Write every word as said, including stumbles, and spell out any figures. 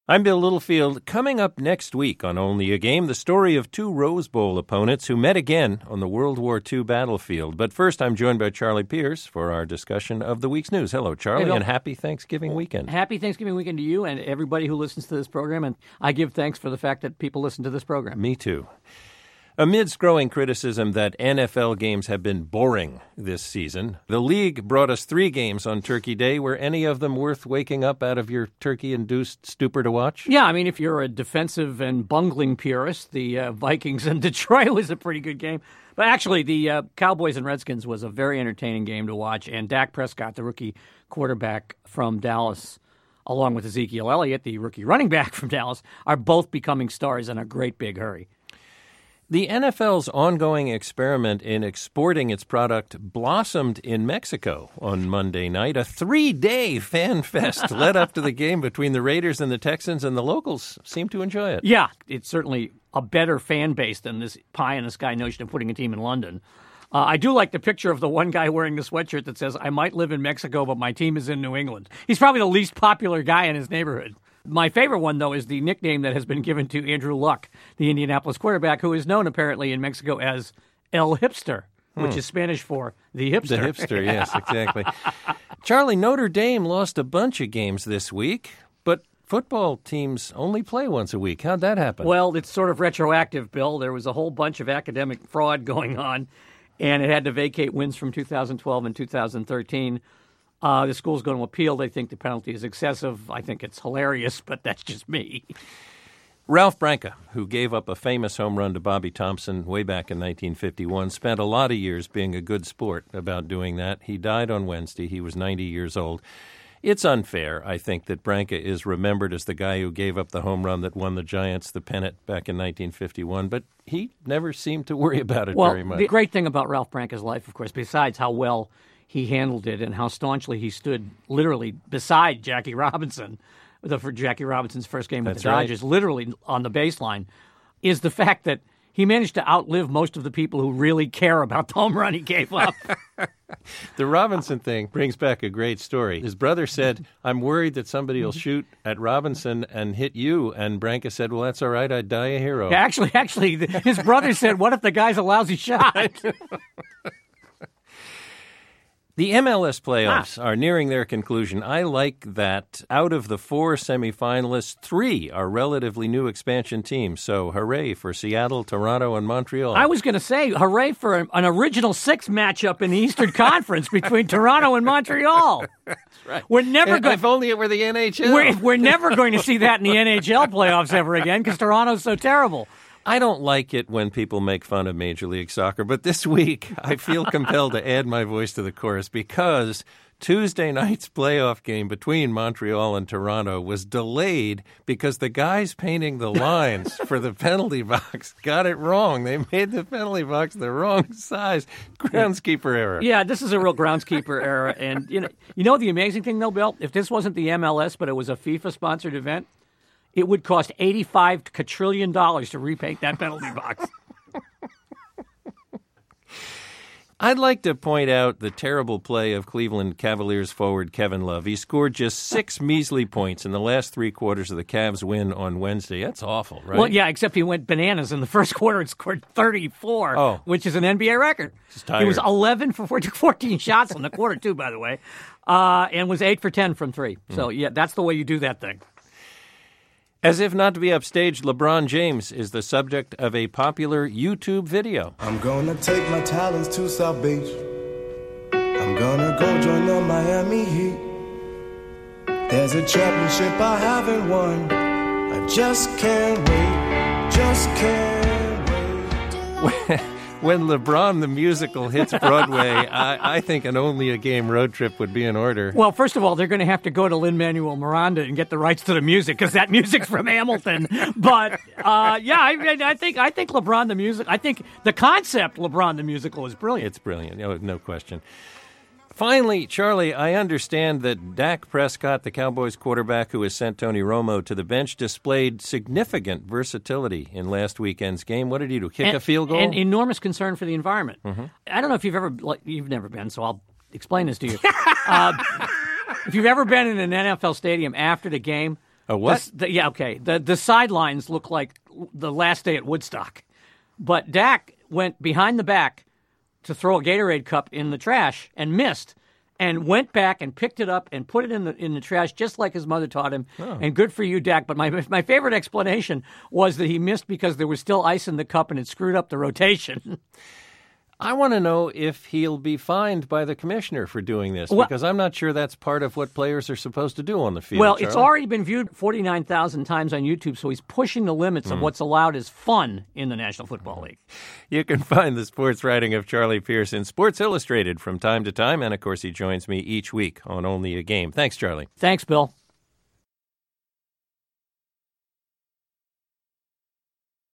I'm Bill Littlefield. Coming up next week on Only a Game, the story of two Rose Bowl opponents who met again on the World War Two battlefield. But first, I'm joined by Charlie Pierce for our discussion of the week's news. Hello, Charlie, hey, and happy Thanksgiving weekend. Happy Thanksgiving weekend to you and everybody who listens to this program. And I give thanks for the fact that people listen to this program. Me too. Amidst growing criticism that N F L games have been boring this season, the league brought us three games on Turkey Day. Were any of them worth waking up out of your turkey-induced stupor to watch? Yeah, I mean, if you're a defensive and bungling purist, the uh, Vikings and Detroit was a pretty good game. But actually, the uh, Cowboys and Redskins was a very entertaining game to watch. And Dak Prescott, the rookie quarterback from Dallas, along with Ezekiel Elliott, the rookie running back from Dallas, are both becoming stars in a great big hurry. The N F L's ongoing experiment in exporting its product blossomed in Mexico on Monday night. A three-day fan fest led up to the game between the Raiders and the Texans, and the locals seemed to enjoy it. Yeah, it's certainly a better fan base than this pie-in-the-sky notion of putting a team in London. Uh, I do like the picture of the one guy wearing the sweatshirt that says, "I might live in Mexico, but my team is in New England." He's probably the least popular guy in his neighborhood. My favorite one, though, is the nickname that has been given to Andrew Luck, the Indianapolis quarterback, who is known apparently in Mexico as El Hipster, hmm. which is Spanish for the hipster. The hipster, yes, exactly. Charlie, Notre Dame lost a bunch of games this week, but football teams only play once a week. How'd that happen? Well, it's sort of retroactive, Bill. There was a whole bunch of academic fraud going on, and it had to vacate wins from two thousand twelve and two thousand thirteen. Uh, the school's going to appeal. They think the penalty is excessive. I think it's hilarious, but that's just me. Ralph Branca, who gave up a famous home run to Bobby Thompson way back in nineteen fifty-one, spent a lot of years being a good sport about doing that. He died on Wednesday. He was ninety years old. It's unfair, I think, that Branca is remembered as the guy who gave up the home run that won the Giants the pennant back in nineteen fifty-one, but he never seemed to worry about it well, very much. The great thing about Ralph Branca's life, of course, besides how well he handled it and how staunchly he stood literally beside Jackie Robinson, the, for Jackie Robinson's first game with That's the Dodgers, right. literally on the baseline, is the fact that he managed to outlive most of the people who really care about the home run he gave up. The Robinson thing brings back a great story. His brother said, "I'm worried that somebody will shoot at Robinson and hit you." And Branca said, "Well, that's all right. I'd die a hero." Yeah, actually, actually, his brother said, "What if the guy's a lousy shot?" The M L S playoffs ah. are nearing their conclusion. I like that out of the four semifinalists, three are relatively new expansion teams. So hooray for Seattle, Toronto, and Montreal. I was going to say hooray for an, an original six matchup in the Eastern Conference between Toronto and Montreal. That's right. We're never going. If only it were the N H L. We're, we're never going to see that in the N H L playoffs ever again because Toronto's so terrible. I don't like it when people make fun of Major League Soccer, but this week I feel compelled to add my voice to the chorus because Tuesday night's playoff game between Montreal and Toronto was delayed because the guys painting the lines for the penalty box got it wrong. They made the penalty box the wrong size. Groundskeeper error. Yeah, this is a real groundskeeper error. And you know, you know the amazing thing, though, Bill? If this wasn't the M L S, but it was a FIFA-sponsored event, it would cost eighty-five quadrillion dollars to repaint that penalty box. I'd like to point out the terrible play of Cleveland Cavaliers forward Kevin Love. He scored just six measly points in the last three quarters of the Cavs' win on Wednesday. That's awful, right? Well, yeah, except he went bananas in the first quarter and scored thirty-four, oh. which is an N B A record. He was eleven for fourteen shots in the quarter, too, by the way, uh, and was eight for ten from three. Mm. So, yeah, that's the way you do that thing. As if not to be upstaged, LeBron James is the subject of a popular YouTube video. I'm gonna take my talents to South Beach. I'm gonna go join the Miami Heat. There's a championship I haven't won. I just can't wait, just can't wait. When LeBron the musical hits Broadway, I, I think an Only a Game road trip would be in order. Well, first of all, they're going to have to go to Lin-Manuel Miranda and get the rights to the music because that music's from Hamilton. But uh, yeah, I, I think I think LeBron the music. I think the concept LeBron the musical is brilliant. It's brilliant, no, no question. Finally, Charlie, I understand that Dak Prescott, the Cowboys quarterback who has sent Tony Romo to the bench, displayed significant versatility in last weekend's game. What did he do? Kick and, a field goal? And enormous concern for the environment. Mm-hmm. I don't know if you've ever, like, you've never been, so I'll explain this to you. uh, if you've ever been in an N F L stadium after the game, A what? The, the, yeah, okay. The the sidelines look like the last day at Woodstock. But Dak went behind the back to throw a Gatorade cup in the trash and missed, and went back and picked it up and put it in the in the trash just like his mother taught him. Oh. And good for you, Dak. But my my favorite explanation was that he missed because there was still ice in the cup and it screwed up the rotation. I want to know if he'll be fined by the commissioner for doing this, well, because I'm not sure that's part of what players are supposed to do on the field. Well, Charlie. It's already been viewed forty-nine thousand times on YouTube, so he's pushing the limits mm. of what's allowed as fun in the National Football League. You can find the sports writing of Charlie Pierce in Sports Illustrated from time to time, and of course he joins me each week on Only a Game. Thanks, Charlie. Thanks, Bill.